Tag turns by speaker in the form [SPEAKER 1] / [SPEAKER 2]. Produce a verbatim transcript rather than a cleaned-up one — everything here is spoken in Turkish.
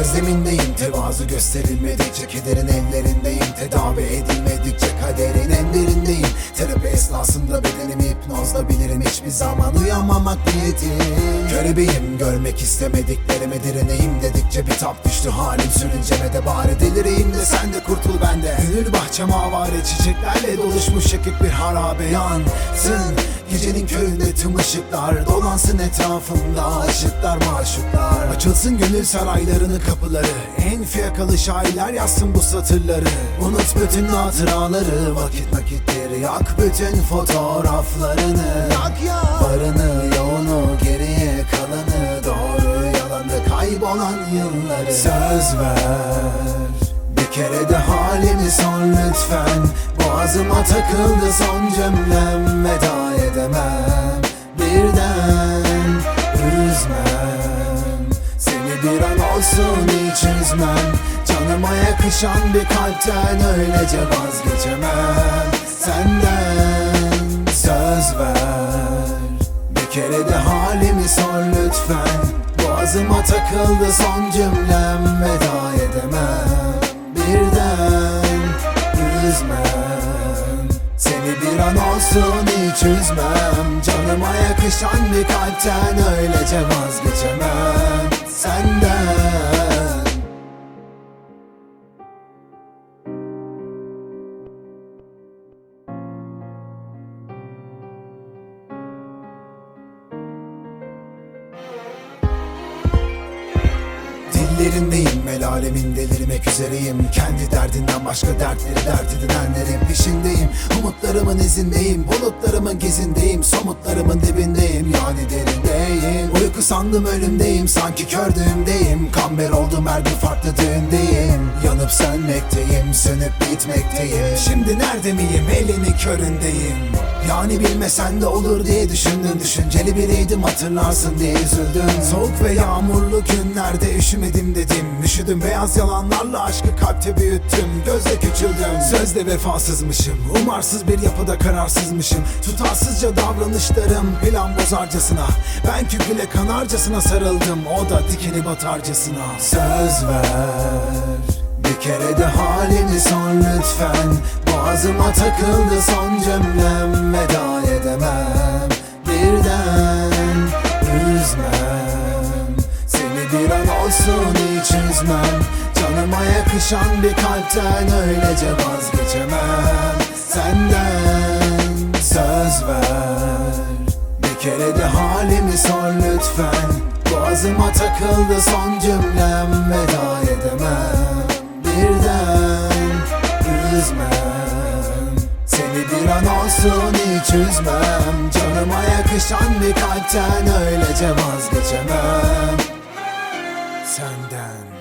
[SPEAKER 1] zemindeyim, tevazu gösterilmedikçe kederin ellerindeyim, tedavi edilmedikçe kaderin en derindeyim. Terapi esnasında bedenimi hipnozla bilirim, hiçbir zaman uyanmamak niyetim. Körebeyim, görmek istemediklerime direneyim dedikçe bir tap düştü halim, sürünceme de bari delireyim de sen de kurtul bende. Gönül bahçem avare çiçeklerle doluşmuş yakık bir harabe yansın. Gecenin köründe tüm ışıklar dolansın etrafımda, aşıklar maşuklar. Açılsın gönül saraylarının kapıları, en fiyakalı şairler yazsın bu satırları. Unut bütün hatıraları, vakit nakitleri, yak bütün fotoğraflarını. Yak ya varını yoğunu, geriye kalanı, doğru yalanda kaybolan yılları. Söz ver bir kere de halimi sor lütfen. Boğazıma takıldı son cümlem, veda edemem birden. Üzmem seni bir an olsun hiç üzmem. Canıma yakışan bir kalpten öylece vazgeçemem senden. Söz ver bir kere de halimi sor lütfen. Boğazıma takıldı son cümlem, veda edemem birden. Üzmem seni bir an olsun hiç üzmem. Canıma yakışan bir kalpten öylece vazgeçemem senden. Dillerindeyim, el alemin delirmek üzereyim. Kendi derdinden başka dertleri dert edinenlerin peşindeyim. Umutlarımın izindeyim, bulutlarımın gezindeyim, somutlarımın dibindeyim, yani derindeyim. Uyku sandım ölümdeyim, sanki kördüğümdeyim. Kamber oldum her bir farklı düğündeyim. Yanıp sönmekteyim, sönüp bitmekteyim. Şimdi nerede miyim, elini köründeyim. Yani bilmesen de olur diye düşündüm. Düşünceli biriydim, hatırlarsın diye üzüldüm. Soğuk ve yağmurlu günlerde üşümedim dedim. Üşüdüm beyaz yalanlarla, aşkı kalpte büyüttüm. Gözle küçüldüm, sözde vefasızmışım. Umarsız bir yapıda kararsızmışım. Tutarsızca davranışlarım plan bozarcasına. Ben küpüle kanarcasına sarıldım, o da dikeni batarcasına. Söz ver bir kere de halimi sor lütfen. Boğazıma takıldı son cümlem, veda edemem birden. Üzmem seni bir an olsun hiç üzmem. Canıma yakışan bir kalpten öylece vazgeçemem senden. Söz ver bir kere de halimi sor lütfen. Boğazıma takıldı son cümlem, veda edemem birden. Üzmem seni bir an olsun hiç üzmem. Canıma yakışan bir kalpten öylece vazgeçemem senden.